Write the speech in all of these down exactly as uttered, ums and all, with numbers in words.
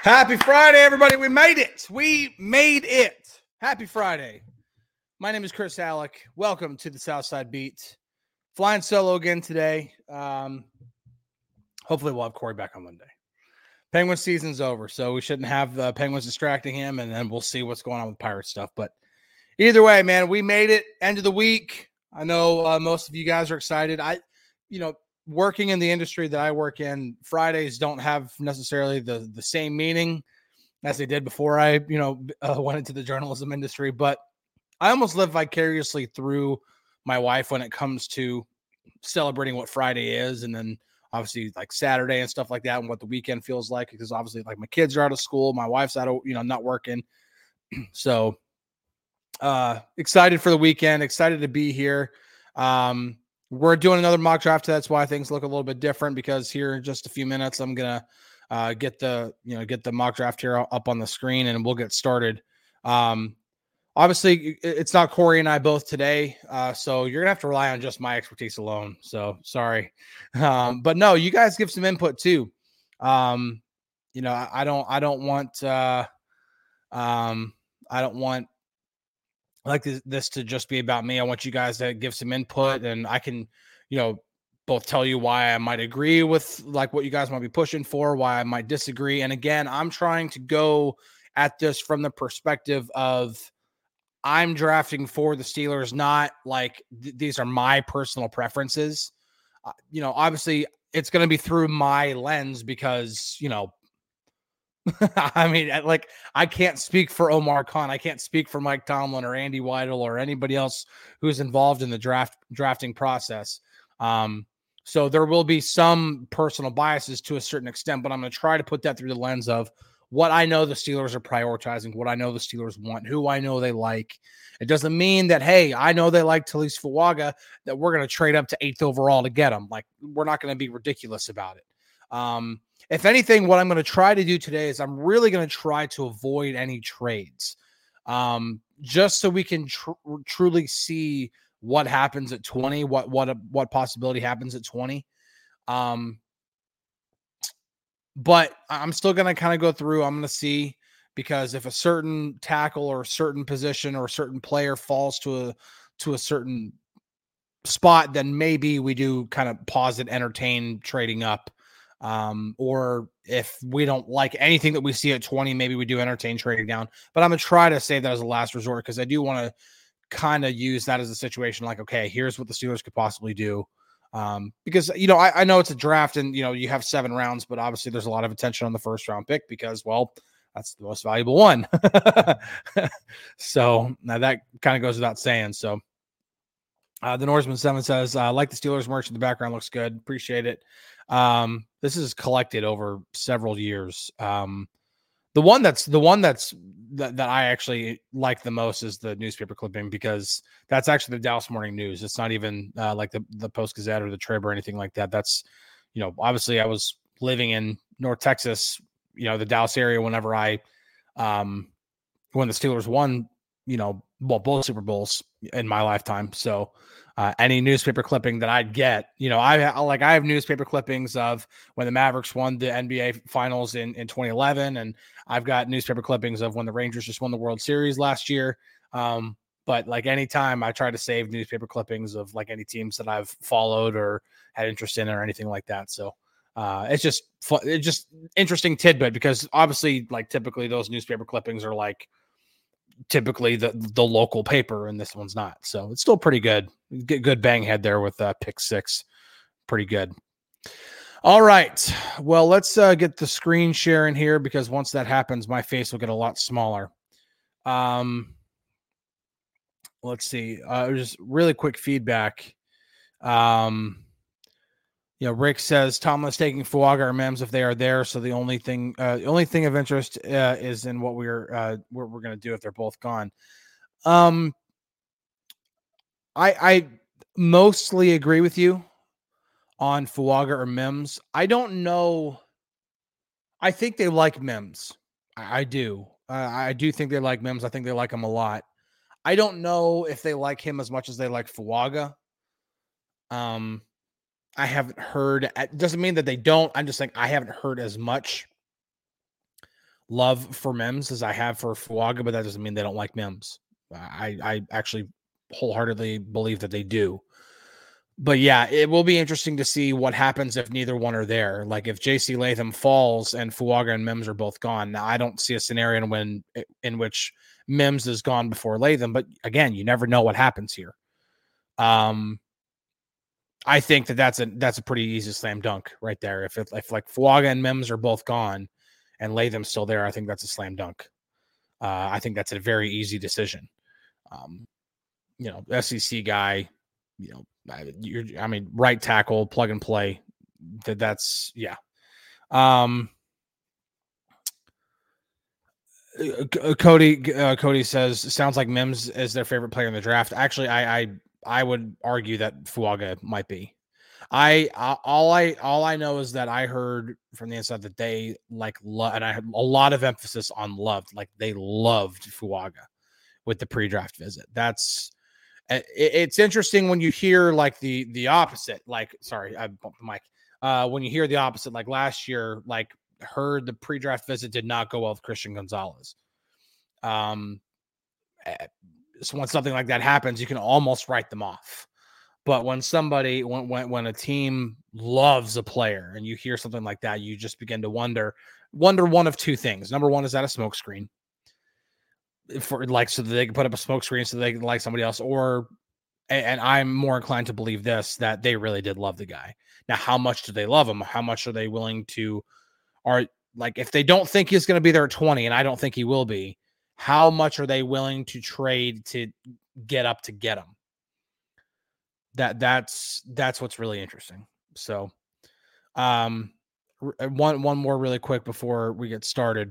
Happy Friday, everybody. We made it. We made it. Happy Friday. My name is Chris Alec. Welcome to the Southside Beat. Flying solo again today. Um, hopefully we'll have Corey back on Monday. Penguins season's over, so we shouldn't have the Penguins distracting him, and then we'll see what's going on with Pirate stuff. But either way, man, we made it. End of the week. I know uh, most of you guys are excited. I, you know, working in the industry that I work in, Fridays don't have necessarily the the same meaning as they did before I, you know, uh, went into the journalism industry. But I almost live vicariously through my wife when it comes to celebrating what Friday is, and then obviously like Saturday and stuff like that, and what the weekend feels like. Because obviously, like my kids are out of school, my wife's out of, you know, not working, so uh, excited for the weekend. Excited to be here. Um, We're doing another mock draft. That's why things look a little bit different, because here in just a few minutes, I'm going to uh, get the, you know, get the mock draft here up on the screen, and we'll get started. Um, obviously it's not Corey and I both today. Uh, so you're gonna have to rely on just my expertise alone. So sorry. Um, but no, you guys give some input too. Um, you know, I, I don't, I don't want, uh, um, I don't want, I like this, this to just be about me. I want you guys to give some input, and I can, you know, both tell you why I might agree with like what you guys might be pushing for, why I might disagree. And again, I'm trying to go at this from the perspective of I'm drafting for the Steelers, not like th- these are my personal preferences. Uh, you know, obviously it's going to be through my lens because, you know, I mean, like, I can't speak for Omar Khan. I can't speak for Mike Tomlin or Andy Weidel or anybody else who's involved in the draft drafting process. Um, so there will be some personal biases to a certain extent, but I'm going to try to put that through the lens of what I know the Steelers are prioritizing, what I know the Steelers want, who I know they like. It doesn't mean that, hey, I know they like Talise Fuaga, that we're going to trade up to eighth overall to get him. Like, we're not going to be ridiculous about it. Um, If anything, what I'm going to try to do today is I'm really going to try to avoid any trades, um, just so we can tr- truly see what happens at twenty, what what what possibility happens at twenty. Um, but I'm still going to kind of go through. I'm going to see, because if a certain tackle or a certain position or a certain player falls to a to a certain spot, then maybe we do kind of pause it, entertain trading up. Um, or if we don't like anything that we see at twenty, maybe we do entertain trading down. But I'm going to try to save that as a last resort, because I do want to kind of use that as a situation like, okay, here's what the Steelers could possibly do. Um, because, you know, I, I know it's a draft and, you know, you have seven rounds, but obviously there's a lot of attention on the first round pick because, well, that's the most valuable one. So now that kind of goes without saying. So Uh, the Norseman seven says, uh, like the Steelers merch in the background looks good. Appreciate it. Um, this is collected over several years. Um, the one that's the one that's that, that I actually like the most is the newspaper clipping, because that's actually the Dallas Morning News. It's not even uh, like the, the Post Gazette or the Trib or anything like that. That's, you know, obviously I was living in North Texas, you know, the Dallas area whenever I, um, when the Steelers won, you know, well, both Super Bowls in my lifetime. So uh, any newspaper clipping that I'd get, you know, I, I like I have newspaper clippings of when the Mavericks won the N B A Finals in, in twenty eleven, and I've got newspaper clippings of when the Rangers just won the World Series last year. Um, but like anytime I try to save newspaper clippings of like any teams that I've followed or had interest in or anything like that. So uh, it's just fun, it's just interesting tidbit, because obviously, like, typically those newspaper clippings are like typically the the local paper, and this one's not. So it's still pretty good. Get good bang head there with uh, pick six. Pretty good. All right. Well, let's uh, get the screen share in here, because once that happens, my face will get a lot smaller. Um, let's see. Uh, just really quick feedback. Um, you know, Rick says Tomlin's taking Fuaga or Mims if they are there. So the only thing, uh, the only thing of interest uh, is in what we're uh, what we're going to do if they're both gone. Um, I I mostly agree with you on Fuaga or Mims. I don't know. I think they like Mims. I, I do. Uh, I do think they like Mims. I think they like him a lot. I don't know if they like him as much as they like Fuaga. Um, I haven't heard. It doesn't mean that they don't. I'm just saying I haven't heard as much. love for Mims as I have for Fuaga, but that doesn't mean they don't like Mims. I, I actually wholeheartedly believe that they do. But yeah, it will be interesting to see what happens if neither one are there. Like if J C Latham falls and Fuaga and Mims are both gone. Now, I don't see a scenario in, when, in which Mims is gone before Latham, but again, you never know what happens here. Um, I think that that's a that's a pretty easy slam dunk right there. If it, if like Fuaga and Mims are both gone and Latham's still there, I think that's a slam dunk. Uh, I think that's a very easy decision. Um, you know, S E C guy, you know, you're, I mean, right tackle, plug and play. That that's yeah. Um, uh, Cody uh, Cody says sounds like Mims is their favorite player in the draft. Actually, I I I would argue that Fuaga might be. I uh, all I all I know is that I heard from the inside that they like love, and I had a lot of emphasis on loved. Like they loved Fuaga with the pre-draft visit. That's it's interesting when you hear like the the opposite. Like, sorry, I bumped the mic. Uh, when you hear the opposite, like last year, like heard the pre-draft visit did not go well with Christian Gonzalez. Um, so when something like that happens, you can almost write them off. But when somebody, when when when a team loves a player and you hear something like that, you just begin to wonder, wonder one of two things. Number one, is that a smokescreen? For like, so that they can put up a smokescreen so they can like somebody else, or and I'm more inclined to believe this, that they really did love the guy. Now, how much do they love him? How much are they willing to, are like, if they don't think he's going to be there at twenty, and I don't think he will be, how much are they willing to trade to get up to get him? That that's, that's what's really interesting. So, um, one, one more really quick before we get started.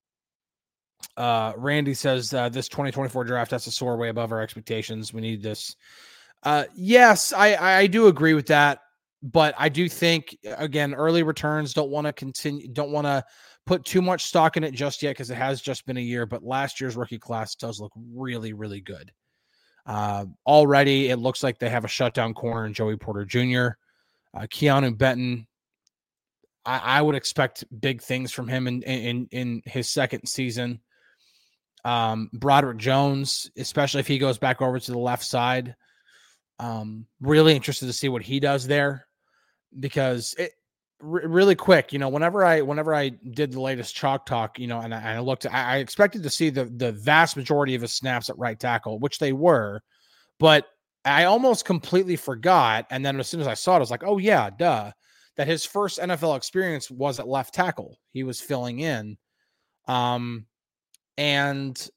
Uh, Randy says uh, this twenty twenty-four draft has to soar way above our expectations. We need this. Uh, yes, I, I do agree with that, but I do think again, early returns don't want to continue, don't want to put too much stock in it just yet because it has just been a year. But last year's rookie class does look really, really good. Uh, already, it looks like they have a shutdown corner in Joey Porter Junior Uh, Keanu Benton. I, I would expect big things from him in in in his second season. Um, Broderick Jones, especially if he goes back over to the left side. Um, really interested to see what he does there, because it r- really quick, you know, whenever I, whenever I did the latest chalk talk, you know, and I, and I looked, I, I expected to see the, the vast majority of his snaps at right tackle, which they were, but I almost completely forgot. And then as soon as I saw it, I was like, oh yeah, duh, that his first N F L experience was at left tackle. He was filling in. Um, and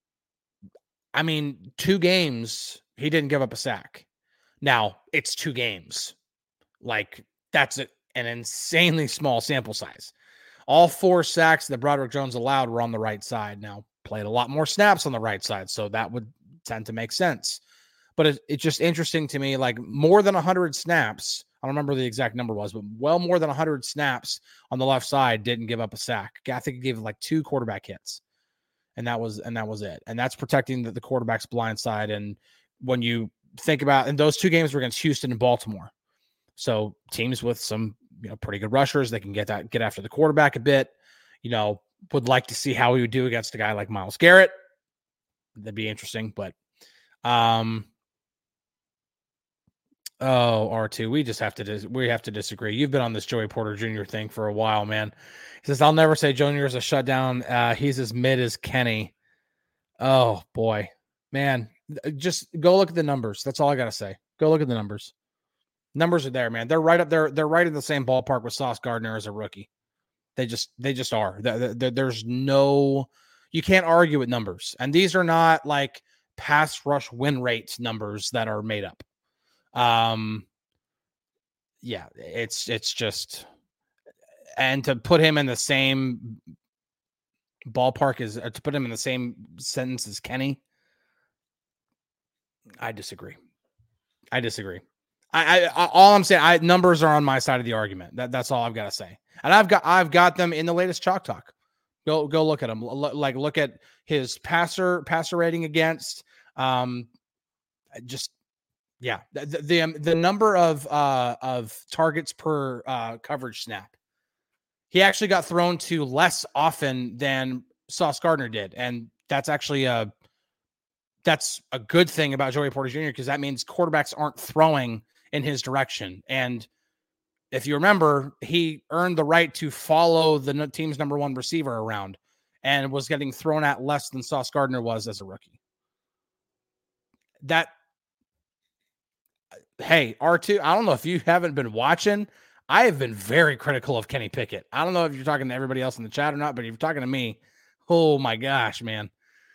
I mean, two games, he didn't give up a sack. Now, it's two games. Like, that's a, an insanely small sample size. All four sacks that Broderick Jones allowed were on the right side. Now, played a lot more snaps on the right side, so that would tend to make sense. But it, it's just interesting to me, like more than one hundred snaps. I don't remember the exact number was, but well more than one hundred snaps on the left side didn't give up a sack. I think he gave like two quarterback hits. And that was and that was it. And that's protecting the, the quarterback's blind side. And when you think about, and those two games were against Houston and Baltimore. So teams with some, you know, pretty good rushers, they can get that, get after the quarterback a bit. You know, would like to see how we would do against a guy like Myles Garrett. That'd be interesting. But um oh, R two, we just have to dis- we have to disagree. You've been on this Joey Porter Junior thing for a while, man. He says, I'll never say Junior is a shutdown. Uh, he's as mid as Kenny. Oh boy, man, just go look at the numbers. That's all I got to say. Go look at the numbers. Numbers are there, man. They're right up there. They're right in the same ballpark with Sauce Gardner as a rookie. They just, they just are. There's no, you can't argue with numbers. And these are not like pass rush win rates numbers that are made up. Um, yeah, it's, it's just, and to put him in the same ballpark as, to put him in the same sentence as Kenny, I disagree. I disagree. I, I all I'm saying, I numbers are on my side of the argument. That that's all I've got to say. And I've got I've got them in the latest chalk talk. Go go look at them. L- like look at his passer passer rating against. Um, just yeah, the the, um, the number of uh of targets per uh coverage snap. he actually got thrown to less often than Sauce Gardner did. And that's actually a, that's a good thing about Joey Porter Junior because that means quarterbacks aren't throwing in his direction. And if you remember, he earned the right to follow the team's number one receiver around and was getting thrown at less than Sauce Gardner was as a rookie. That, hey, R two, I don't know if you haven't been watching. I have been very critical of Kenny Pickett. I don't know if you're talking to everybody else in the chat or not, but if you're talking to me, oh my gosh, man.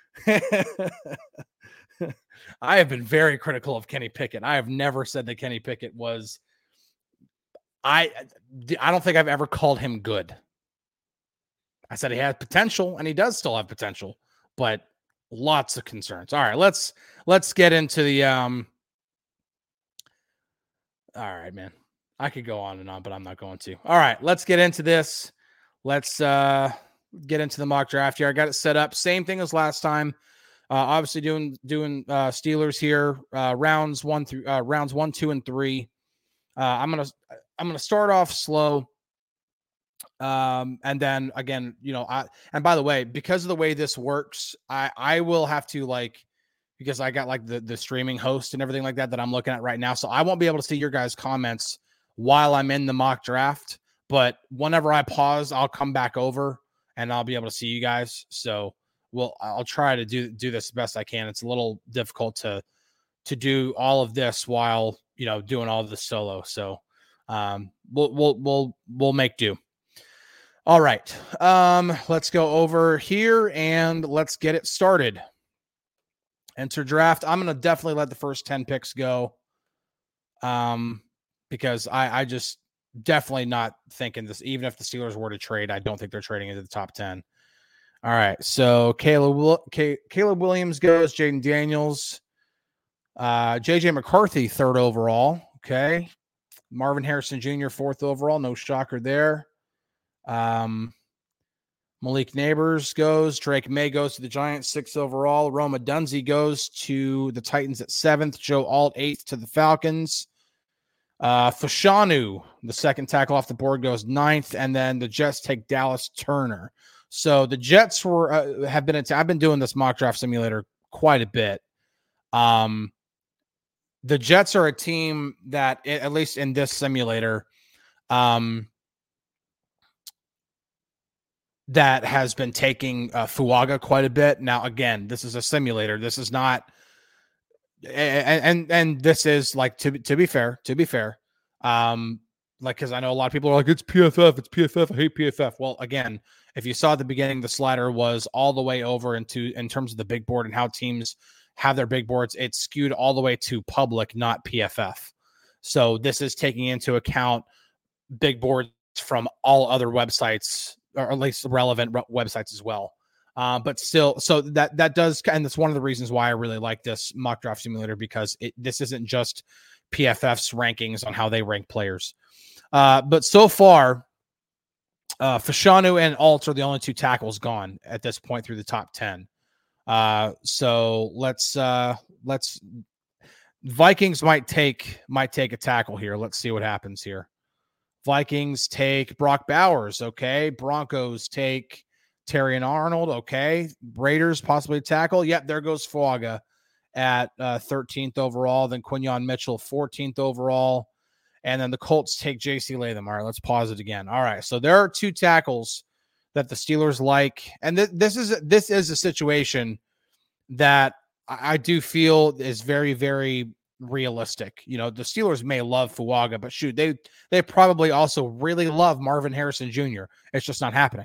I have been very critical of Kenny Pickett. I have never said that Kenny Pickett was, I, I don't think I've ever called him good. I said he had potential, and he does still have potential, but lots of concerns. All right, let's let's get into the um. All right, man. I could go on and on, but I'm not going to. All right, let's get into this. Let's uh get into the mock draft here. I got it set up. Same thing as last time. Uh, obviously doing doing uh, Steelers here. Uh, rounds one through uh, rounds one, two, and three. Uh, I'm gonna I'm gonna start off slow. Um, and then again, you know, I, and by the way, because of the way this works, I, I will have to like, because I got like the, the streaming host and everything like that, that I'm looking at right now. So I won't be able to see your guys' comments while I'm in the mock draft, but whenever I pause, I'll come back over and I'll be able to see you guys. So we'll, I'll try to do, do this the best I can. It's a little difficult to, to do all of this while, you know, doing all of this solo. So, um, we'll, we'll, we'll, we'll make do. All right, um, let's go over here and let's get it started. Enter draft. I'm going to definitely let the first ten picks go um, because I, I just definitely not thinking this. Even if the Steelers were to trade, I don't think they're trading into the top ten. All right, so Caleb, Caleb Williams goes, Jaden Daniels, uh, J J McCarthy, third overall. Okay, Marvin Harrison Junior, fourth overall. No shocker there. Um, Malik Neighbors goes. Drake May goes to the Giants, sixth overall. Roma Dunze goes to the Titans at seventh. Joe Alt, eighth to the Falcons. Uh, Fashanu, the second tackle off the board, goes ninth, and then the Jets take Dallas Turner. So the Jets were uh, have been. I've been doing this mock draft simulator quite a bit. Um, the Jets are a team that, at least in this simulator, um. that has been taking uh, Fuaga quite a bit. Now, again, this is a simulator. This is not, and and, and this is like, to, to be fair, to be fair, um, like, because I know a lot of people are like, it's P F F, it's P F F, I hate P F F. Well, again, if you saw at the beginning, the slider was all the way over into, in terms of the big board and how teams have their big boards, it's skewed all the way to public, not P F F. So this is taking into account big boards from all other websites, or at least relevant re- websites as well. Uh, but still, so that, that does, and that's one of the reasons why I really like this mock draft simulator, because it, this isn't just P F F's rankings on how they rank players. Uh, but so far, uh, Fashanu and Alt are the only two tackles gone at this point through the top ten. Uh, so let's, uh, let's, Vikings might take, might take a tackle here. Let's see what happens here. Vikings take Brock Bowers. Okay. Broncos take Terrion Arnold. Okay. Raiders possibly tackle. Yep. There goes Fuaga at uh, thirteenth overall. Then Quinyon Mitchell, fourteenth overall. And then the Colts take J C Latham. All right. Let's pause it again. All right. So there are two tackles that the Steelers like. And th- this is, this is a situation that I, I do feel is very, very realistic. You know, the Steelers may love Fuaga, but shoot, they they probably also really love Marvin Harrison Junior It's just not happening.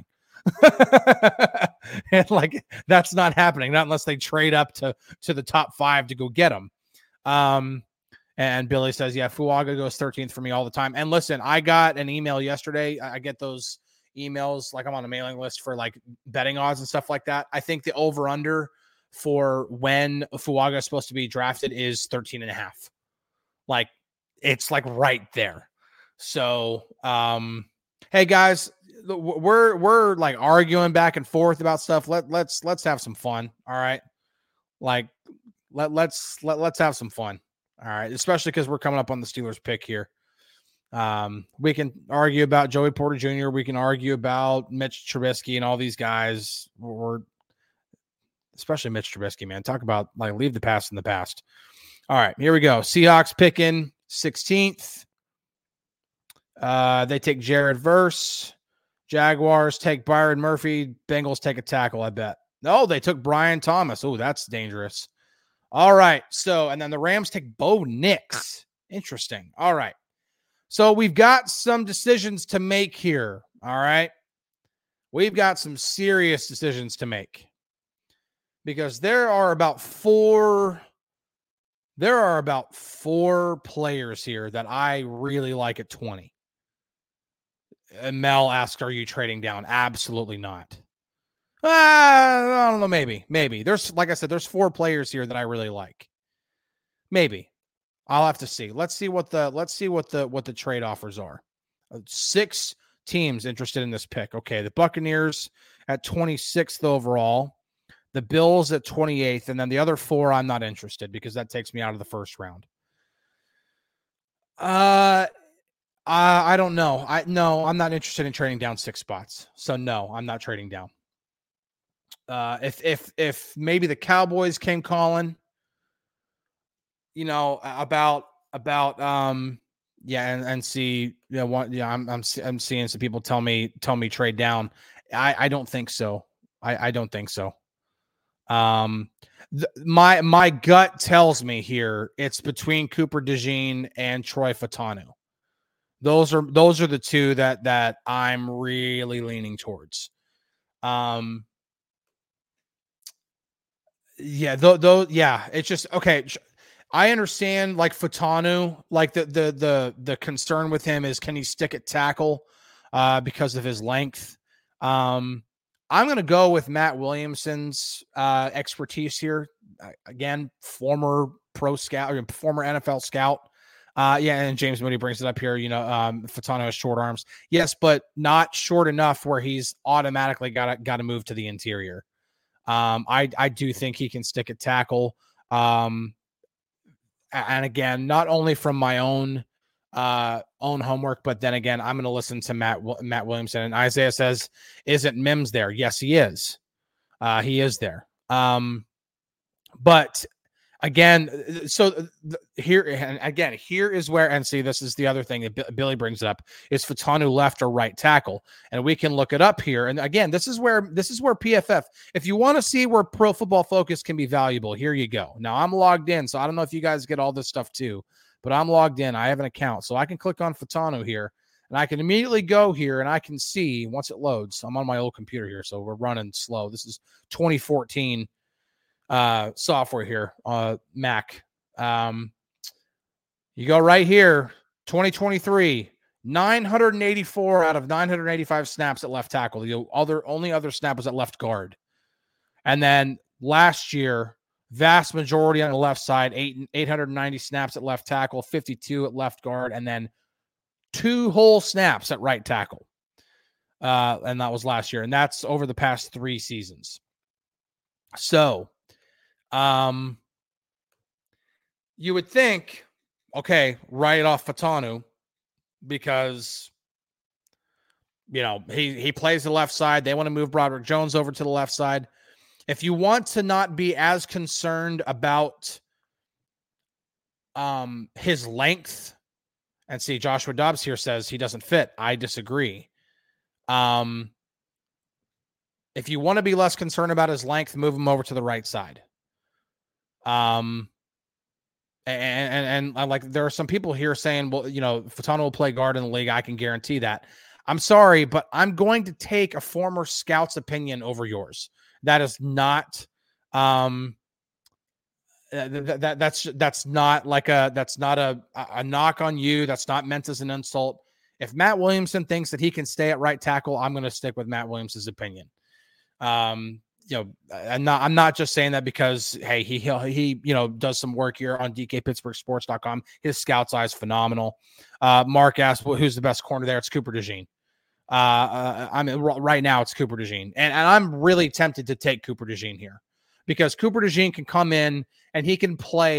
And like, that's not happening, not unless they trade up to to the top five to go get him. Um, and Billy says, yeah, Fuaga goes thirteenth for me all the time. And listen, I got an email yesterday. I get those emails, like I'm on a mailing list for like betting odds and stuff like that. I think the over under for when Fuaga is supposed to be drafted is thirteen and a half. Like, it's like right there. So, um, hey guys, we're, we're like arguing back and forth about stuff. Let let's, let's have some fun. All right. Like let, let's, let, let's have some fun. All right. Especially because we're coming up on the Steelers pick here. Um, we can argue about Joey Porter Junior We can argue about Mitch Trubisky and all these guys. We're especially Mitch Trubisky, man. Talk about like leave the past in the past. All right, here we go. Seahawks picking sixteenth. Uh, they take Jared Verse. Jaguars take Byron Murphy. Bengals take a tackle, I bet. No, they took Brian Thomas. Oh, that's dangerous. All right. So, and then the Rams take Bo Nix. Interesting. All right. So we've got some decisions to make here. All right. We've got some serious decisions to make because there are about four, there are about four players here that I really like at twenty. And Mel asked, are you trading down? Absolutely not. Uh, I don't know. Maybe, maybe there's, like I said, there's four players here that I really like. Maybe I'll have to see. Let's see what the, let's see what the, what the trade offers are. Uh, six teams interested in this pick. Okay. The Buccaneers at twenty-sixth overall, the Bills at twenty-eighth, and then the other four, I'm not interested because that takes me out of the first round. Uh, Uh, I don't know. I no, I'm not interested in trading down six spots. So no, I'm not trading down. Uh, if if if maybe the Cowboys came calling, you know, about about um yeah, and, and see, you know, what yeah, I'm I'm I'm seeing some people tell me tell me trade down. I I don't think so. I I don't think so. Um, th- my my gut tells me here it's between Cooper DeJean and Troy Fautanu. Those are those are the two that that I'm really leaning towards. Um, yeah, though, though, yeah, it's just okay. I understand, like Fautanu, like the the the the concern with him is can he stick at tackle uh, because of his length. Um, I'm going to go with Matt Williamson's uh, expertise here. Uh, again, former pro scout, or former N F L scout. Uh, yeah, and James Moody brings it up here. You know, um, Fautanu has short arms, yes, but not short enough where he's automatically got to got to move to the interior. Um, I I do think he can stick at tackle. Um, and again, not only from my own uh own homework, but then again, I'm going to listen to Matt Matt Williamson. And Isaiah says, "Isn't Mims there?" Yes, he is. Uh, he is there. Um, but. Again, so here, and again, here is where, and see, this is the other thing that Billy brings up, is Fautanu left or right tackle, and we can look it up here. And again, this is where, this is where P F F, if you want to see where Pro Football Focus can be valuable, here you go. Now, I'm logged in, so I don't know if you guys get all this stuff too, but I'm logged in. I have an account, so I can click on Fautanu here, and I can immediately go here, and I can see, once it loads, I'm on my old computer here, so we're running slow. This is twenty fourteen uh software here, uh Mac. Um you go right here, twenty twenty-three, nine hundred eighty-four out of nine hundred eighty-five snaps at left tackle. The other only other snap was at left guard. And then last year, vast majority on the left side, eight eight hundred ninety snaps at left tackle, fifty-two at left guard, and then two whole snaps at right tackle. Uh and that was last year, and that's over the past three seasons. So Um, you would think, okay, write off Fautanu because, you know, he, he plays the left side. They want to move Broderick Jones over to the left side. If you want to not be as concerned about um, his length, and see, Joshua Dobbs here says he doesn't fit. I disagree. Um, if you want to be less concerned about his length, move him over to the right side. Um, and, and, and like, there are some people here saying, well, you know, Fautanu will play guard in the league. I can guarantee that. I'm sorry, but I'm going to take a former scout's opinion over yours. That is not, um, that, that that's, that's not like a, that's not a, a knock on you. That's not meant as an insult. If Matt Williamson thinks that he can stay at right tackle, I'm going to stick with Matt Williamson's opinion. Um, you know, I'm not, I'm not just saying that because, hey, he, he, he, you know, does some work here on D K Pittsburgh Sports dot com. His scout's eye is phenomenal. Uh, Mark asked, well, who's the best corner there? It's Cooper DeJean. Uh, uh, I mean, right now it's Cooper DeJean. And, and I'm really tempted to take Cooper DeJean here because Cooper DeJean can come in and he can play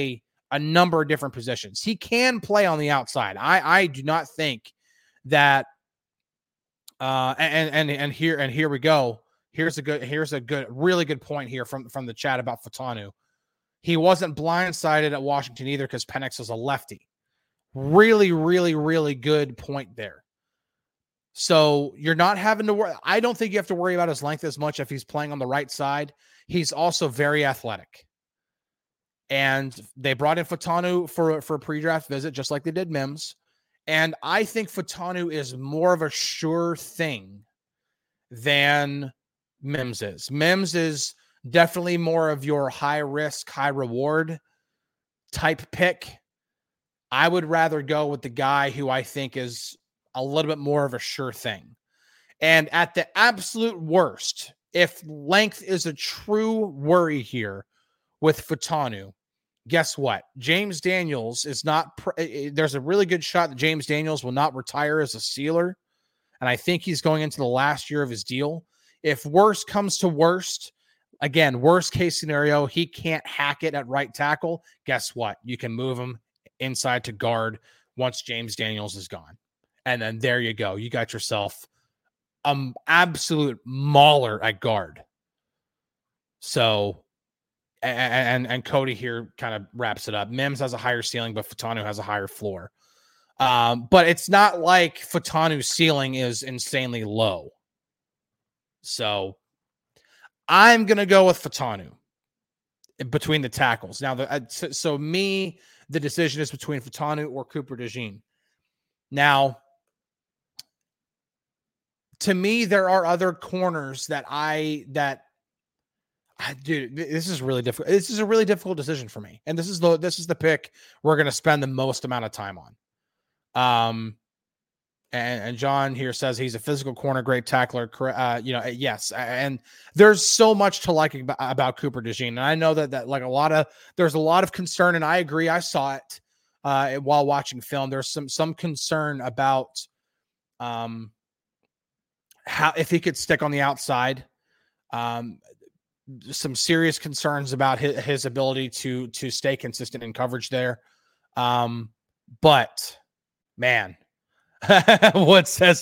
a number of different positions. He can play on the outside. I, I do not think that uh and and and here and here we go. Here's a good here's a good really good point here from from the chat about Furtado. He wasn't blindsided at Washington either because Penix is a lefty. Really, really, really good point there. So you're not having to worry. I don't think you have to worry about his length as much if he's playing on the right side. He's also very athletic. And they brought in Furtado for, for a pre-draft visit, just like they did Mims. And I think Furtado is more of a sure thing than Mims is. Mims is definitely more of your high risk, high reward type pick. I would rather go with the guy who I think is a little bit more of a sure thing. And at the absolute worst, if length is a true worry here with Furtado, guess what? James Daniels is not, pr- there's a really good shot that James Daniels will not retire as a Steeler. And I think he's going into the last year of his deal. If worst comes to worst, again, worst case scenario, he can't hack it at right tackle. Guess what? You can move him inside to guard once James Daniels is gone. And then there you go. You got yourself an absolute mauler at guard. So, and, and, and Cody here kind of wraps it up. Mims has a higher ceiling, but Furtado has a higher floor. Um, but it's not like Furtado's ceiling is insanely low. So I'm going to go with Furtado between the tackles. Now, the, uh, so, so me, the decision is between Furtado or Cooper DeJean. Now, to me, there are other corners that I, that, I, dude, this is really difficult. This is a really difficult decision for me. And this is the, this is the pick we're going to spend the most amount of time on. Um, and, and John here says he's a physical corner, great tackler. Uh, you know, yes. And there's so much to like about, about Cooper DeJean. And I know that, that like a lot of, there's a lot of concern, and I agree. I saw it uh, while watching film. There's some, some concern about um, how, if he could stick on the outside, um, some serious concerns about his, his ability to, to stay consistent in coverage there. Um, but man, what says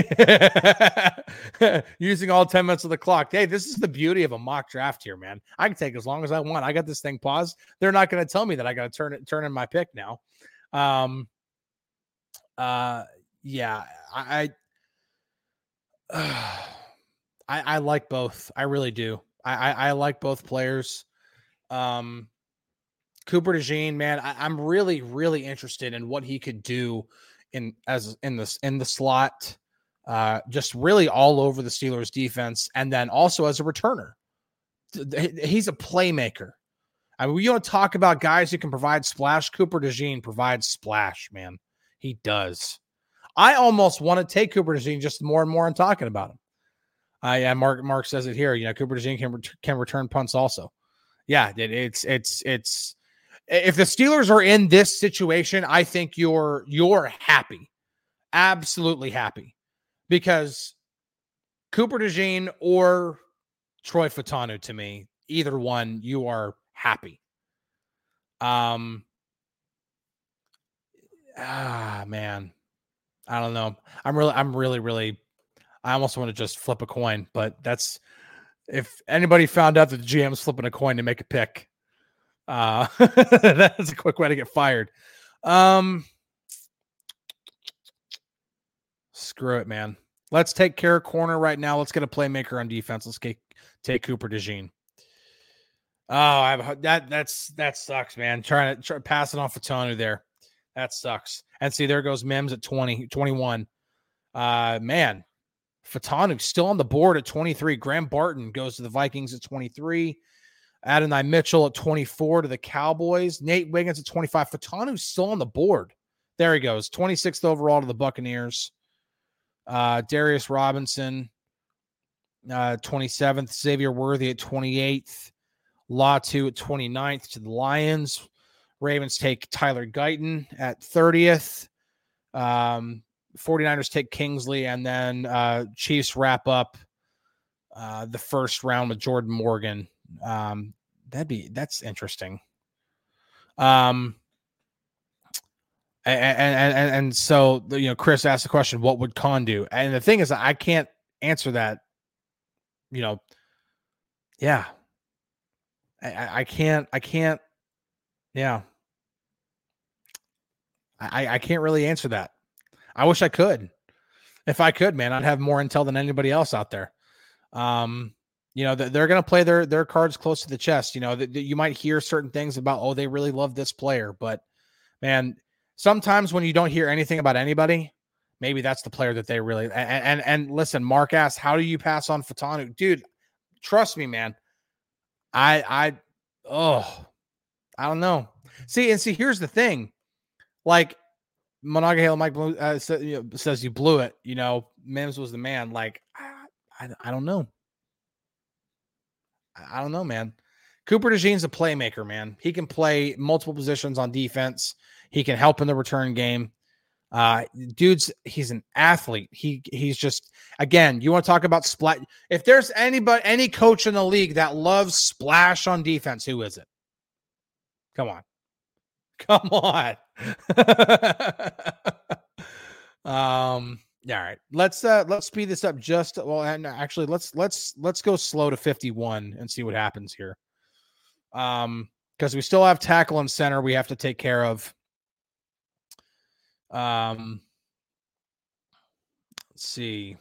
using all ten minutes of the clock. Hey, this is the beauty of a mock draft here, man. I can take as long as I want. I got this thing paused. They're not going to tell me that I got to turn it, turn in my pick now. Um, uh, yeah, I, I, uh, I, I like both. I really do. I, I, I like both players. Um, Cooper DeJean, man, I, I'm really, really interested in what he could do in as in this in the slot, uh, just really all over the Steelers defense, and then also as a returner. He's a playmaker. I mean, you want to talk about guys who can provide splash. Cooper DeJean provides splash, man. He does. I almost want to take Cooper DeJean just more and more and talking about him. Uh, yeah, Mark Mark says it here. You know, Cooper DeJean can ret- can return punts also. Yeah, it, it's it's it's. If the Steelers are in this situation, I think you're you're happy, absolutely happy, because Cooper DeJean or Troy Furtado, to me, either one, you are happy. Um, ah, man, I don't know. I'm really, I'm really, really. I almost want to just flip a coin, but that's if anybody found out that the G M's flipping a coin to make a pick. Uh, that's a quick way to get fired. Um, screw it, man. Let's take care of corner right now. Let's get a playmaker on defense. Let's get, take Cooper DeJean. Oh, I've that that's that sucks, man. Trying to try, pass it off Furtado there. That sucks. And see, there goes Mims at twenty, twenty-one. Uh, man, Furtado still on the board at twenty-three. Graham Barton goes to the Vikings at twenty-three. Adonai Mitchell at twenty-four to the Cowboys. Nate Wiggins at twenty-five. Furtado's still on the board. There he goes. twenty-sixth overall to the Buccaneers. Uh, Darius Robinson, uh, twenty-seventh. Xavier Worthy at twenty-eighth. Latu at twenty-ninth to the Lions. Ravens take Tyler Guyton at thirtieth. Um, 49ers take Kingsley, and then uh, Chiefs wrap up uh, the first round with Jordan Morgan. Um, that'd be that's interesting. Um, and, and, and, and so, you know, Chris asked the question, what would Khan do? And the thing is, I can't answer that, you know, yeah, I, I can't, I can't, yeah, I, I can't really answer that. I wish I could. If I could, man, I'd have more intel than anybody else out there. Um, you know, they're going to play their, their cards close to the chest. You know, that you might hear certain things about, oh, they really love this player, but man, sometimes when you don't hear anything about anybody, maybe that's the player that they really, and, and, and listen, Mark asked, how do you pass on Fatanu? Dude, trust me, man. I, I, oh, I don't know. See, and see, here's the thing. Like, Monongahela Mike uh, says, you know, says you blew it. You know, Mims was the man. Like, I, I, I don't know. I, I don't know, man. Cooper DeJean's a playmaker, man. He can play multiple positions on defense. He can help in the return game. Uh, dude's he's an athlete. He he's just again. You want to talk about splash? If there's anybody, any coach in the league that loves splash on defense, who is it? Come on. Come on. um, yeah, all right. Let's uh let's speed this up just well and actually let's let's let's go slow to fifty-one and see what happens here. Um, because we still have tackle and center we have to take care of. Um, let's see.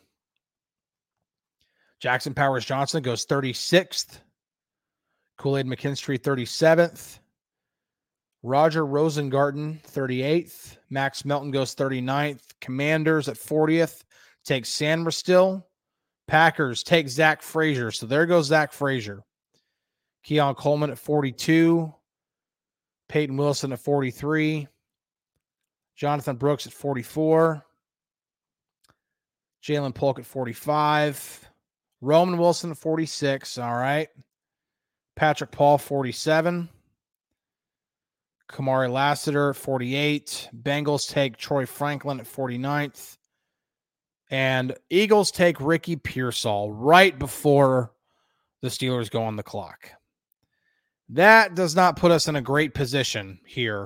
Jackson Powers Johnson goes thirty-sixth. Kool-Aid McKinstry thirty-seventh. Roger Rosengarten, thirty-eighth. Max Melton goes thirty-ninth. Commanders at fortieth. Take Sandra still. Packers take Zach Frazier. So there goes Zach Frazier. Keon Coleman at forty-two. Peyton Wilson at forty-three. Jonathan Brooks at forty-four. Jalen Polk at forty-five. Roman Wilson at forty-six. All right. Patrick Paul, forty-seven. Kamari Lassiter, forty-eight. Bengals take Troy Franklin at forty-ninth. And Eagles take Ricky Pearsall right before the Steelers go on the clock. That does not put us in a great position here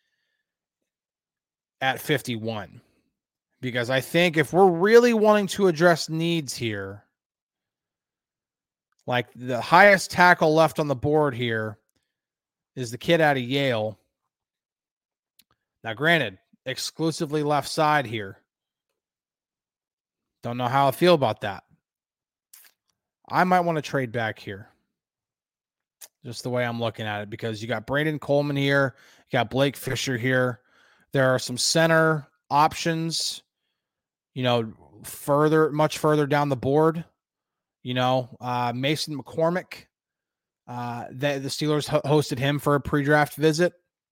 at fifty-one. Because I think if we're really wanting to address needs here, like the highest tackle left on the board here is the kid out of Yale. Now, granted, exclusively left side here. Don't know how I feel about that. I might want to trade back here. Just the way I'm looking at it, because you got Brandon Coleman here. You got Blake Fisher here. There are some center options, you know, further, much further down the board. You know, uh, Mason McCormick. Uh, the, the Steelers ho- hosted him for a pre-draft visit.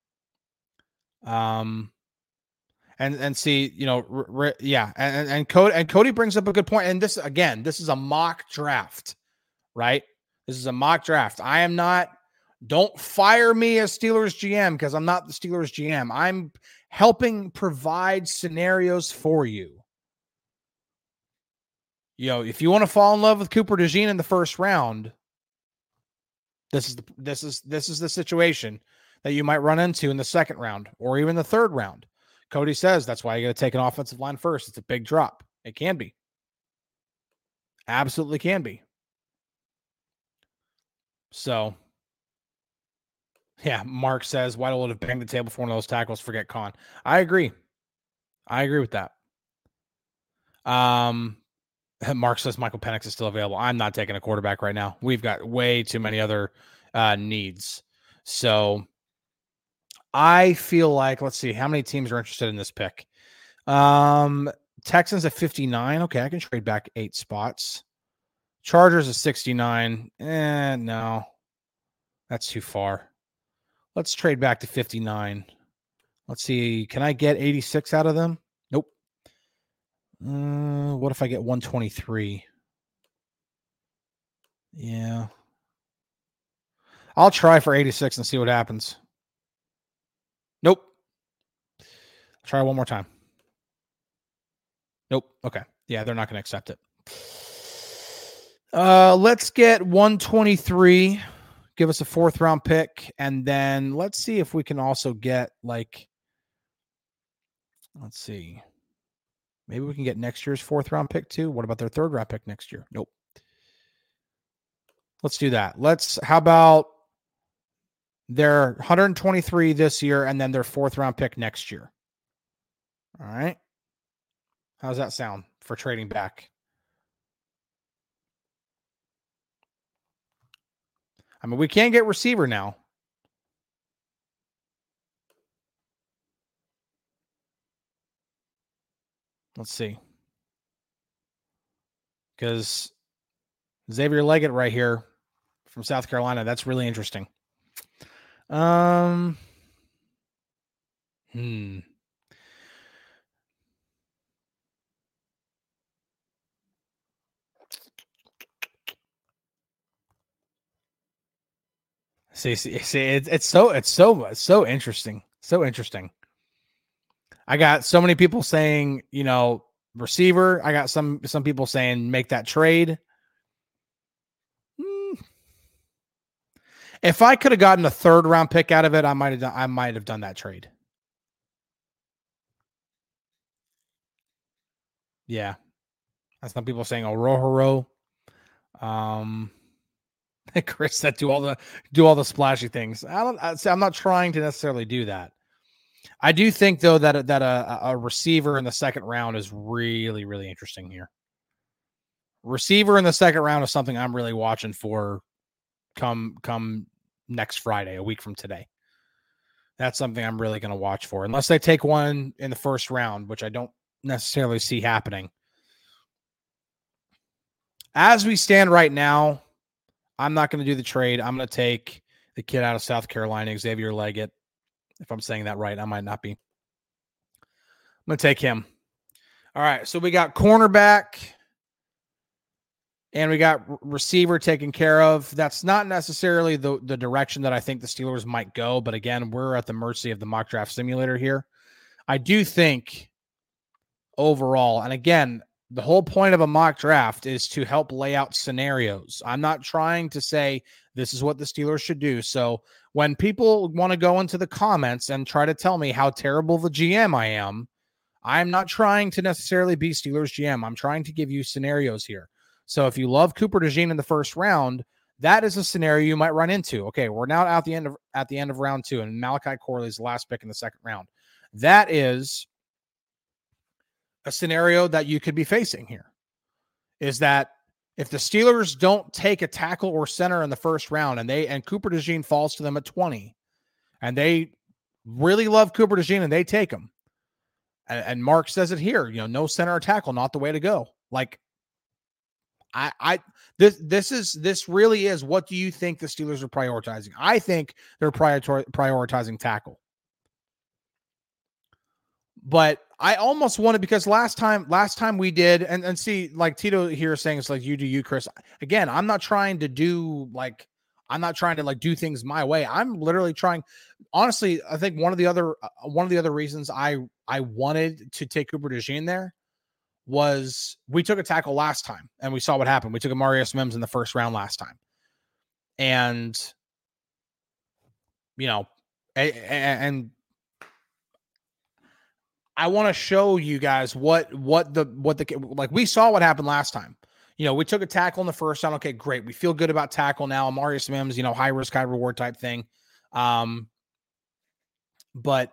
Um, and and see, you know, r- r- yeah, and and Cody and Cody brings up a good point. And this again, this is a mock draft, right? This is a mock draft. I am not. Don't fire me as Steelers G M because I'm not the Steelers G M. I'm helping provide scenarios for you. You know, if you want to fall in love with Cooper DeJean in the first round, this is the this is this is the situation that you might run into in the second round or even the third round. Cody says that's why you got to take an offensive line first. It's a big drop. It can be. Absolutely can be. So, yeah, Mark says, White would have banged the table for one of those tackles, forget Khan. I agree. I agree with that. Um, Mark says Michael Penix is still available. I'm not taking a quarterback right now. We've got way too many other uh, needs. So, I feel like, let's see, how many teams are interested in this pick? Um, Texans at fifty-nine. Okay, I can trade back eight spots. Chargers at sixty-nine. Eh, no. That's too far. Let's trade back to fifty-nine. Let's see. Can I get eighty-six out of them? Nope. Uh, what if I get one twenty-three? Yeah. I'll try for eighty-six and see what happens. Nope. Try one more time. Nope. Okay. Yeah, they're not going to accept it. Uh, let's get one twenty-three. give us a fourth round pick. And then let's see if we can also get like, let's see. Maybe we can get next year's fourth round pick too. What about their third round pick next year? Nope. Let's do that. Let's, how about their one hundred twenty-three this year and then their fourth round pick next year? All right. How's that sound for trading back? I mean, we can't get receiver now. Let's see. Because Xavier Leggett right here from South Carolina, that's really interesting. Um, hmm. See, see, see it's it's so it's so it's so interesting, so interesting. I got so many people saying, you know, receiver. I got some some people saying make that trade. Hmm. If I could have gotten a third round pick out of it, I might have done, I might have done that trade. Yeah, that's some people saying Orohoro. Um, Chris said do all the do all the splashy things. I don't. I, I'm not trying to necessarily do that. I do think though that that a, a receiver in the second round is really really interesting here. Receiver in the second round is something I'm really watching for. Come come next Friday, a week from today. That's something I'm really going to watch for, unless they take one in the first round, which I don't necessarily see happening. As we stand right now, I'm not going to do the trade. I'm going to take the kid out of South Carolina, Xavier Leggett. If I'm saying that right, I might not be. I'm going to take him. All right, so we got cornerback and we got receiver taken care of. That's not necessarily the, the direction that I think the Steelers might go, but again, we're at the mercy of the mock draft simulator here. I do think overall, and again, the whole point of a mock draft is to help lay out scenarios. I'm not trying to say this is what the Steelers should do. So when people want to go into the comments and try to tell me how terrible the G M I am, I'm not trying to necessarily be Steelers G M. I'm trying to give you scenarios here. So if you love Cooper DeJean in the first round, that is a scenario you might run into. Okay, we're now at the end of at the end of round two, and Malachi Corley is the last pick in the second round. That is a scenario that you could be facing here. Is that if the Steelers don't take a tackle or center in the first round, and they and Cooper DeJean falls to them at twenty, and they really love Cooper DeJean and they take him, and, and Mark says it here, you know, no center or tackle, not the way to go. Like, I, I, this, this is, this really is. What do you think the Steelers are prioritizing? I think they're prior, prioritizing tackle. But I almost wanted, because last time, last time we did, and, and see, like Tito here saying it's like you do you, Chris. Again, I'm not trying to do like, I'm not trying to like do things my way. I'm literally trying. Honestly, I think one of the other, uh, one of the other reasons I, I wanted to take Cooper DeJean there was we took a tackle last time and we saw what happened. We took a Marius Mims in the first round last time. And, you know, and, and I want to show you guys what, what the, what the, like we saw what happened last time. You know, we took a tackle in the first round. Okay, great. We feel good about tackle now. Marius Mims, you know, high risk, high reward type thing. Um, but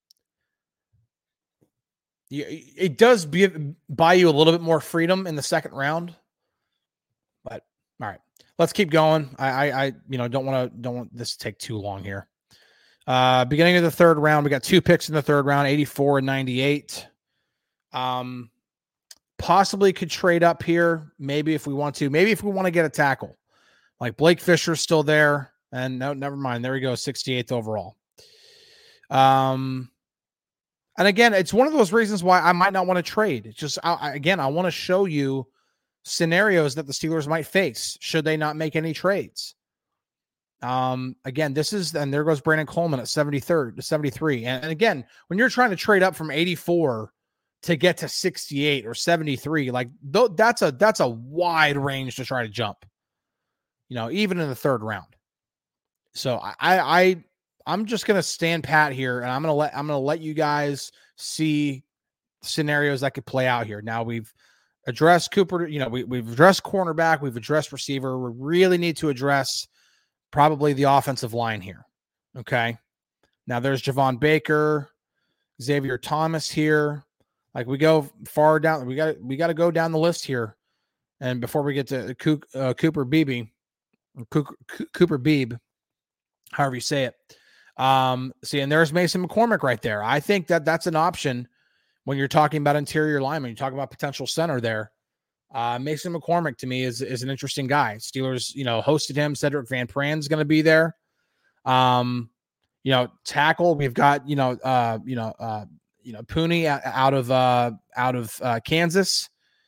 it does be, buy you a little bit more freedom in the second round. But all right, let's keep going. I, I, I you know, don't want to, don't want this to take too long here. Uh, beginning of the third round, we got two picks in the third round, eighty-four and ninety-eight. Um, possibly could trade up here. Maybe if we want to, maybe if we want to get a tackle, like Blake Fisher's still there. And no, never mind. There we go. sixty-eighth overall. Um, And again, it's one of those reasons why I might not want to trade. It's just, I, again, I want to show you scenarios that the Steelers might face should they not make any trades. Um, again, this is, and there goes Brandon Coleman at seventy-third to seventy-three. And, and again, when you're trying to trade up from eighty-four to get to sixty-eight or seventy-three, like th- that's a, that's a wide range to try to jump, you know, even in the third round. So I, I, I'm just gonna stand pat here, and I'm gonna let I'm gonna let you guys see scenarios that could play out here. Now we've addressed Cooper. You know, we we've addressed cornerback. We've addressed receiver. We really need to address probably the offensive line here. Okay. Now there's Javon Baker, Xavier Thomas here. Like we go far down, we got we got to go down the list here. And before we get to uh, Cooper Beebe, Cooper, Cooper Beebe, however you say it. Um, see, and there's Mason McCormick right there. I think that that's an option when you're talking about interior lineman. You talk about potential center there. Uh, Mason McCormick to me is is an interesting guy. Steelers, you know, hosted him. Cedric Van Pran's going to be there. Um, you know, tackle. We've got you know, uh, you know, uh, you know, Pooney out of uh, out of uh, Kansas.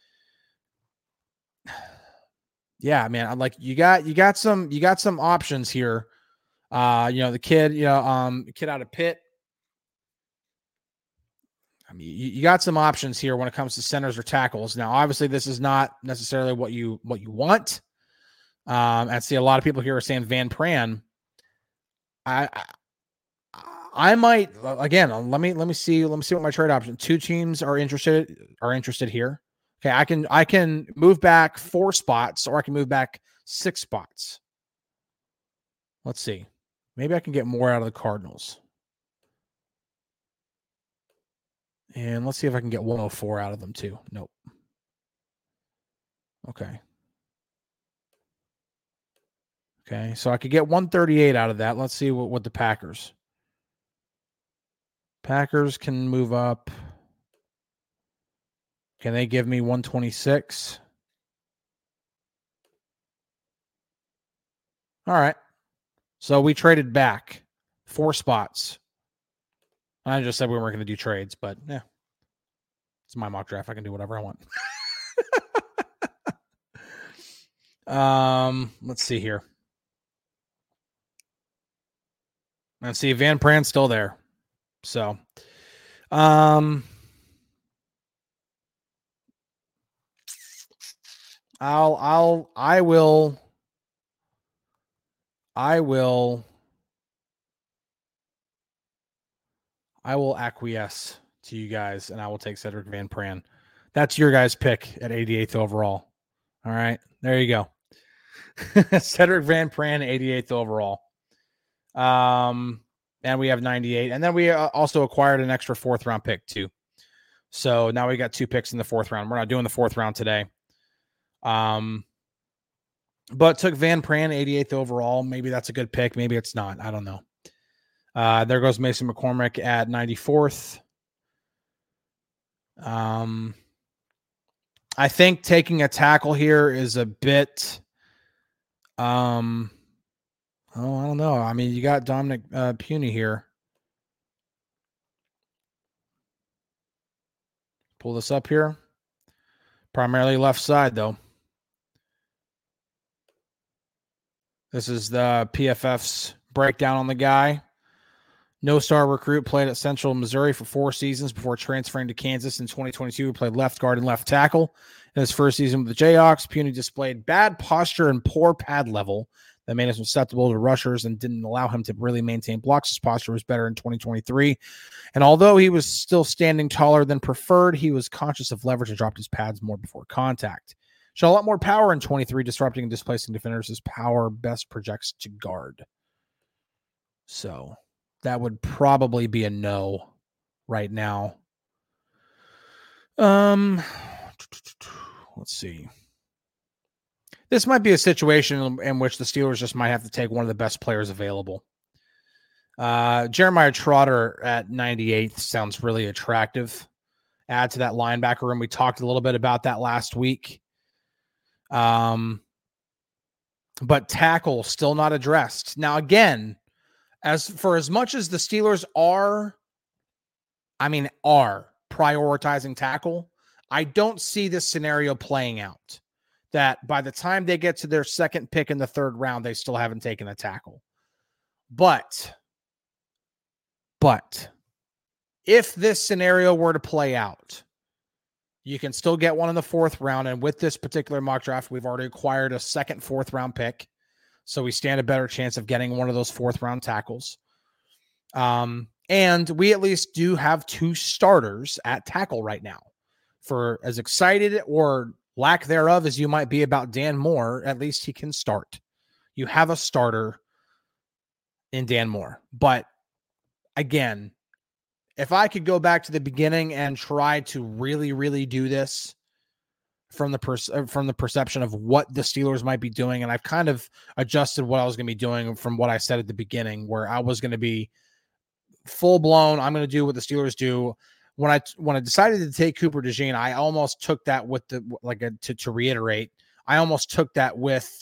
Yeah, man. I'm like you got you got some you got some options here. Uh, you know, the kid, you know, um, kid out of Pitt. I mean, you, you got some options here when it comes to centers or tackles. Now, obviously, this is not necessarily what you what you want. Um, I see a lot of people here are saying Van Pran. I, I I might again. Let me let me see. Let me see what my trade option. Two teams are interested are interested here. Okay, I can I can move back four spots, or I can move back six spots. Let's see. Maybe I can get more out of the Cardinals. And let's see if I can get one oh four out of them too. Nope. Okay. Okay, so I could get one thirty-eight out of that. Let's see what, what the Packers. Packers can move up. Can they give me one twenty-six? All right. So we traded back four spots. I just said we weren't going to do trades, but yeah, it's my mock draft. I can do whatever I want. um, let's see here. Let's see. Van Pran's still there. So, um, I'll, I'll, I will, I will, I will acquiesce to you guys, and I will take Cedric Van Pran. That's your guys' pick at eighty-eighth overall. All right, there you go. Cedric Van Pran, eighty-eighth overall. Um, and we have ninety-eight, and then we also acquired an extra fourth round pick too. So now we got two picks in the fourth round. We're not doing the fourth round today. Um, but took Van Pran, eighty-eighth overall. Maybe that's a good pick. Maybe it's not. I don't know. Uh, there goes Mason McCormick at ninety-fourth. Um, I think taking a tackle here is a bit. Um, oh, I don't know. I mean, you got Dominic uh, Pooney here. Pull this up here. Primarily left side, though. This is the P F F's breakdown on the guy. No-star recruit, played at Central Missouri for four seasons before transferring to Kansas in twenty twenty-two. He played left guard and left tackle. In his first season with the Jayhawks, Pooney displayed bad posture and poor pad level that made him susceptible to rushers and didn't allow him to really maintain blocks. His posture was better in twenty twenty-three. And although he was still standing taller than preferred, he was conscious of leverage and dropped his pads more before contact. Showed a lot more power in twenty-three, disrupting and displacing defenders. His power best projects to guard. So that would probably be a no right now. Um, let's see. This might be a situation in which the Steelers just might have to take one of the best players available. Uh, Jeremiah Trotter at ninety-eighth sounds really attractive. Add to that linebacker room. We talked a little bit about that last week. Um, but tackle still not addressed. Now, again, as for as much as the Steelers are, I mean, are prioritizing tackle, I don't see this scenario playing out. That by the time they get to their second pick in the third round, they still haven't taken a tackle. But, but if this scenario were to play out, you can still get one in the fourth round. And with this particular mock draft, we've already acquired a second, fourth round pick. So we stand a better chance of getting one of those fourth round tackles. Um, and we at least do have two starters at tackle right now. For as excited or lack thereof as you might be about Dan Moore, at least he can start. You have a starter in Dan Moore. But again, if I could go back to the beginning and try to really, really do this from the pers- from the perception of what the Steelers might be doing, and I've kind of adjusted what I was going to be doing from what I said at the beginning, where I was going to be full blown. I'm going to do what the Steelers do. When I when I decided to take Cooper DeJean, I almost took that with the like a, to to reiterate. I almost took that with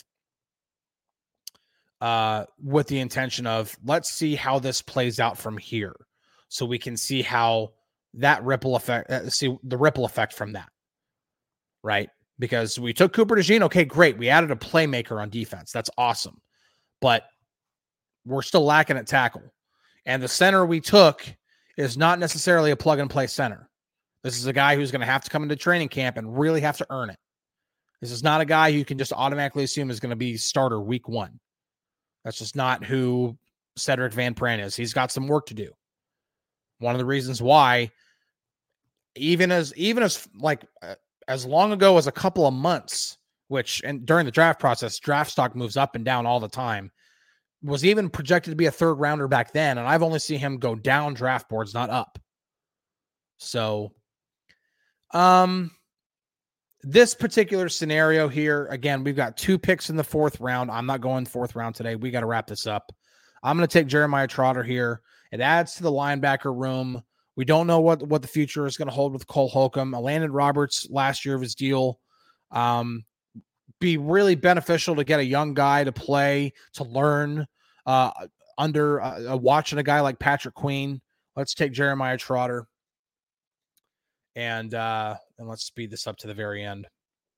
uh with the intention of let's see how this plays out from here, so we can see how that ripple effect, uh, see the ripple effect from that, right? Because we took Cooper DeJean, okay, great. We added a playmaker on defense. That's awesome, but we're still lacking at tackle, and the center we took is not necessarily a plug-and-play center. This is a guy who's going to have to come into training camp and really have to earn it. This is not a guy who you can just automatically assume is going to be starter week one. That's just not who Cedric Van Pran is. He's got some work to do. One of the reasons why, even as even as like uh, as long ago as a couple of months, which and during the draft process, draft stock moves up and down all the time, was even projected to be a third rounder back then, and I've only seen him go down draft boards, not up. So, um, this particular scenario here, again, we've got two picks in the fourth round. I'm not going fourth round today. We got to wrap this up. I'm going to take Jeremiah Trotter here. It adds to the linebacker room. We don't know what, what the future is going to hold with Cole Holcomb. Landon Roberts last year of his deal. Um, be really beneficial to get a young guy to play, to learn uh, under uh, watching a guy like Patrick Queen. Let's take Jeremiah Trotter. And uh, and let's speed this up to the very end.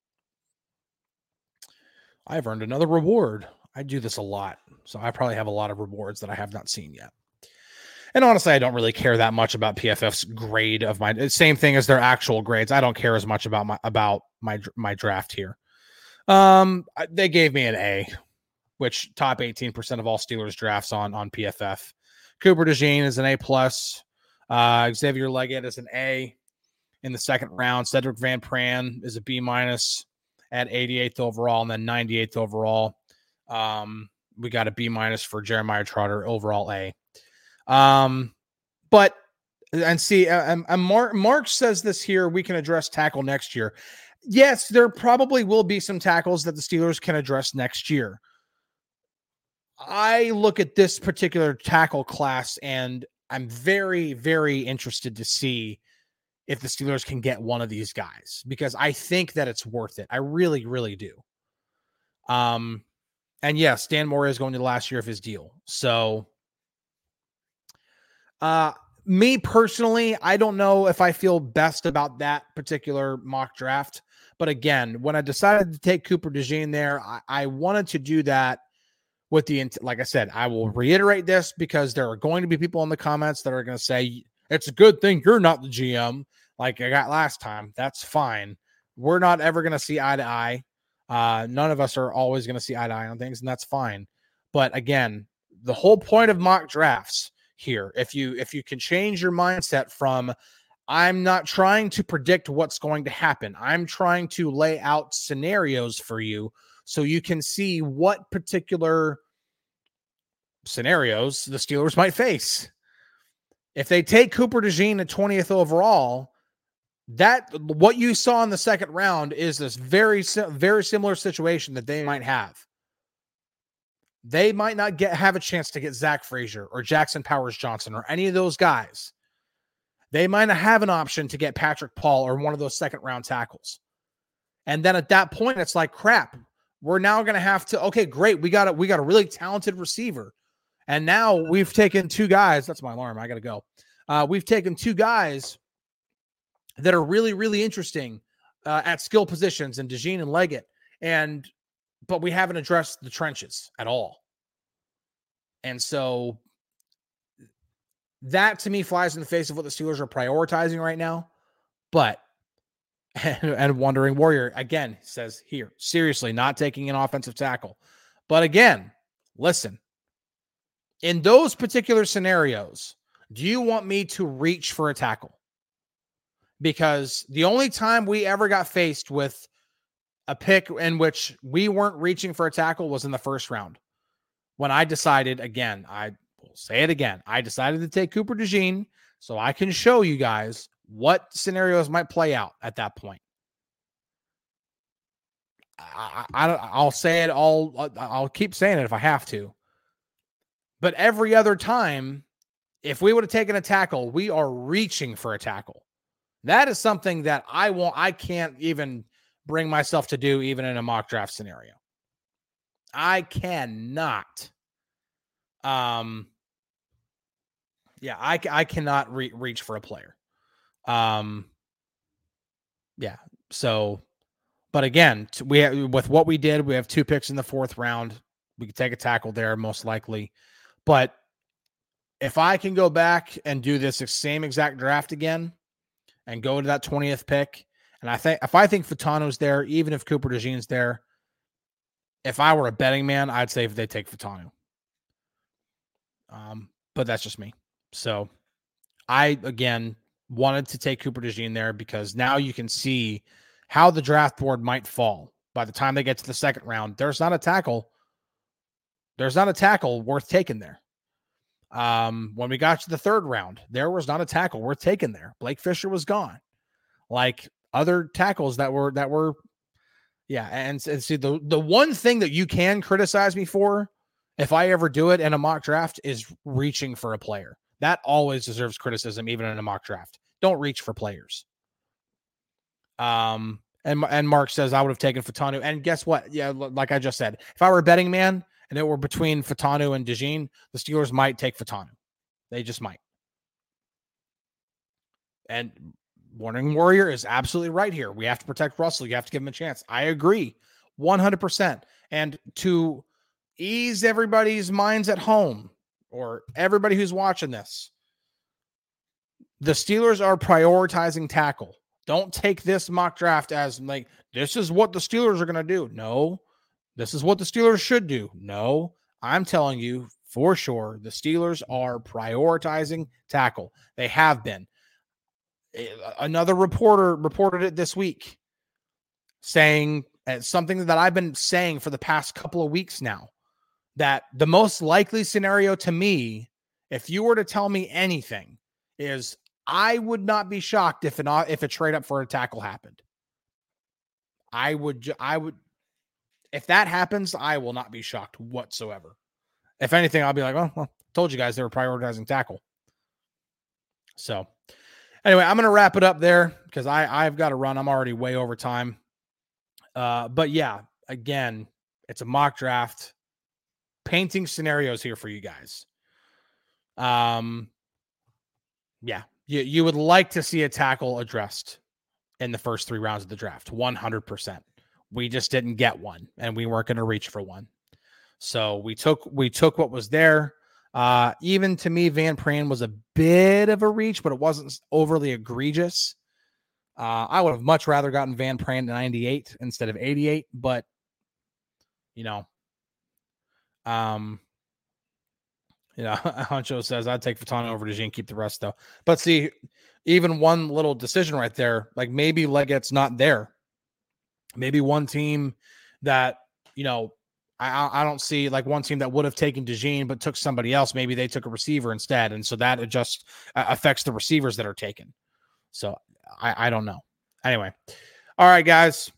I've earned another reward. I do this a lot, so I probably have a lot of rewards that I have not seen yet. And honestly, I don't really care that much about P F F's grade of my same thing as their actual grades. I don't care as much about my about my my draft here. Um, they gave me an A, which top eighteen percent of all Steelers drafts on on P F F. Cooper DeJean is an A plus. Uh, Xavier Leggett is an A in the second round. Cedric Van Pran is a B minus at eighty-eighth overall, and then ninety-eighth overall. Um, we got a B minus for Jeremiah Trotter, overall A. Um, but and see, and, and Mark Mark says this here. We can address tackle next year. Yes, there probably will be some tackles that the Steelers can address next year. I look at this particular tackle class, and I'm very, very interested to see if the Steelers can get one of these guys, because I think that it's worth it. I really, really do. Um, and yes, Dan Moore is going to the last year of his deal. So, uh, me personally, I don't know if I feel best about that particular mock draft. But again, when I decided to take Cooper DeJean there, I, I wanted to do that with the, like I said, I will reiterate this because there are going to be people in the comments that are going to say, it's a good thing you're not the G M like I got last time. That's fine. We're not ever going to see eye to eye. Uh, none of us are always going to see eye to eye on things, and that's fine. But again, the whole point of mock drafts here, if you if you can change your mindset from I'm not trying to predict what's going to happen, I'm trying to lay out scenarios for you so you can see what particular scenarios the Steelers might face. If they take Cooper DeJean at twentieth overall, that what you saw in the second round is this very, very similar situation that they might have. They might not get have a chance to get Zach Frazier or Jackson Powers Johnson or any of those guys. They might not have an option to get Patrick Paul or one of those second round tackles. And then at that point, it's like, crap, we're now going to have to, okay, great. We got a, we got a really talented receiver. And now we've taken two guys. That's my alarm. I got to go. Uh, we've taken two guys that are really, really interesting uh, at skill positions in DeJean and Leggett. And, but we haven't addressed the trenches at all. And so that to me flies in the face of what the Steelers are prioritizing right now. But, and, and Wandering Warrior again says here, seriously, not taking an offensive tackle. But again, listen, in those particular scenarios, do you want me to reach for a tackle? Because the only time we ever got faced with a pick in which we weren't reaching for a tackle was in the first round. When I decided, again, I will say it again, I decided to take Cooper DeJean so I can show you guys what scenarios might play out at that point. I, I, I'll say it all. I'll keep saying it if I have to. But every other time, if we would have taken a tackle, we are reaching for a tackle. That is something that I won't, I can't even bring myself to do, even in a mock draft scenario. I cannot. Um, yeah, I, I cannot re- reach for a player. Um, yeah. So, but again, we have, with what we did, we have two picks in the fourth round. We could take a tackle there, most likely. But if I can go back and do this same exact draft again and go to that twentieth pick, and I think if I think Fatano's there, even if Cooper DeJean's there, if I were a betting man, I'd say if they take Fatano. Um, but that's just me. So I, again, wanted to take Cooper DeJean there because now you can see how the draft board might fall. By the time they get to the second round, there's not a tackle. There's not a tackle worth taking there. Um, when we got to the third round, there was not a tackle worth taking there. Blake Fisher was gone. Like other tackles that were, that were, yeah. And, and see, the, the one thing that you can criticize me for, if I ever do it in a mock draft, is reaching for a player. That always deserves criticism, even in a mock draft. Don't reach for players. Um, and, and Mark says, I would have taken Fatanu. And guess what? Yeah, like I just said, if I were a betting man and it were between Fatanu and DeJean, the Steelers might take Fatanu. They just might. And Warning Warrior is absolutely right here. We have to protect Russell. You have to give him a chance. I agree one hundred percent. And to ease everybody's minds at home, or everybody who's watching this, the Steelers are prioritizing tackle. Don't take this mock draft as like, this is what the Steelers are going to do. No, this is what the Steelers should do. No, I'm telling you for sure, the Steelers are prioritizing tackle. They have been. Another reporter reported it this week, saying uh, something that I've been saying for the past couple of weeks now, that the most likely scenario to me, if you were to tell me anything, is I would not be shocked if an if a trade up for a tackle happened. I would, I would, if that happens, I will not be shocked whatsoever. If anything, I'll be like, oh, well, told you guys they were prioritizing tackle. So anyway, I'm going to wrap it up there because I, I've got to run. I'm already way over time. Uh, but yeah, again, it's a mock draft. Painting scenarios here for you guys. Um, yeah, you, you would like to see a tackle addressed in the first three rounds of the draft, one hundred percent. We just didn't get one, and we weren't going to reach for one. So we took we took what was there. Uh, even to me, Van Pran was a bit of a reach, but it wasn't overly egregious. Uh, I would have much rather gotten Van Pran to ninety-eight instead of eighty-eight, but you know, um, you know, Huncho says I'd take Fatano over to Jean, keep the rest though. But see, even one little decision right there, like maybe Leggett's not there. Maybe one team that, you know, I, I don't see like one team that would have taken DeJean but took somebody else. Maybe they took a receiver instead. And so that it just uh, affects the receivers that are taken. So I, I don't know. Anyway. All right, guys.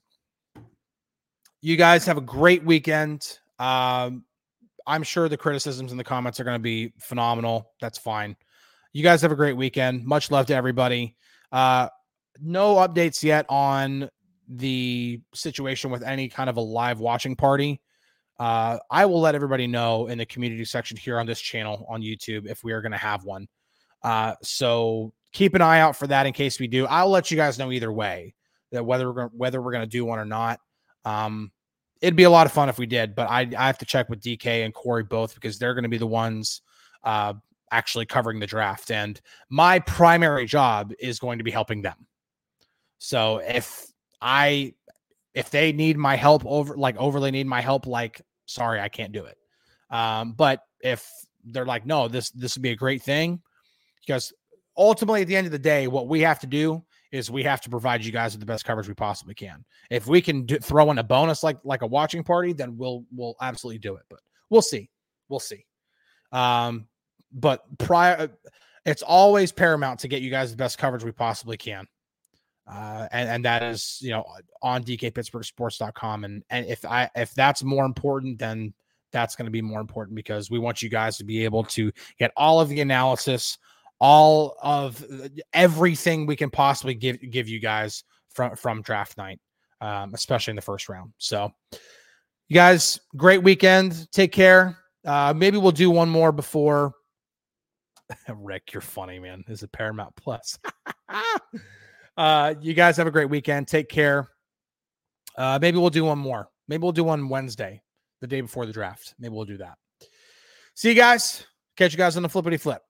You guys have a great weekend. Um, I'm sure the criticisms in the comments are going to be phenomenal. That's fine. You guys have a great weekend. Much love to everybody. Uh, no updates yet on the situation with any kind of a live watching party. Uh, I will let everybody know in the community section here on this channel on YouTube if we are going to have one. Uh, so keep an eye out for that in case we do. I'll let you guys know either way that whether we're gonna, whether we're going to do one or not. Um, it'd be a lot of fun if we did, but I, I have to check with D K and Corey both because they're going to be the ones uh, actually covering the draft. And my primary job is going to be helping them. So if I, if they need my help over, like overly need my help, like, sorry, I can't do it. Um, but if they're like, no, this this would be a great thing, because ultimately at the end of the day, what we have to do is we have to provide you guys with the best coverage we possibly can. If we can do, throw in a bonus like like a watching party, then we'll we'll absolutely do it. But we'll see, we'll see. Um, but prior, it's always paramount to get you guys the best coverage we possibly can. Uh, and, and that is, you know, on D K Pittsburgh Sports dot com. And, and if I, if that's more important, then that's going to be more important, because we want you guys to be able to get all of the analysis, all of everything we can possibly give, give you guys from, from draft night, um, especially in the first round. So you guys, great weekend. Take care. Uh, maybe we'll do one more before. Rick, you're funny, man. This is Paramount Plus. Uh, you guys have a great weekend. Take care. Uh, maybe we'll do one more. Maybe we'll do one Wednesday, the day before the draft. Maybe we'll do that. See you guys. Catch you guys on the flippity flip.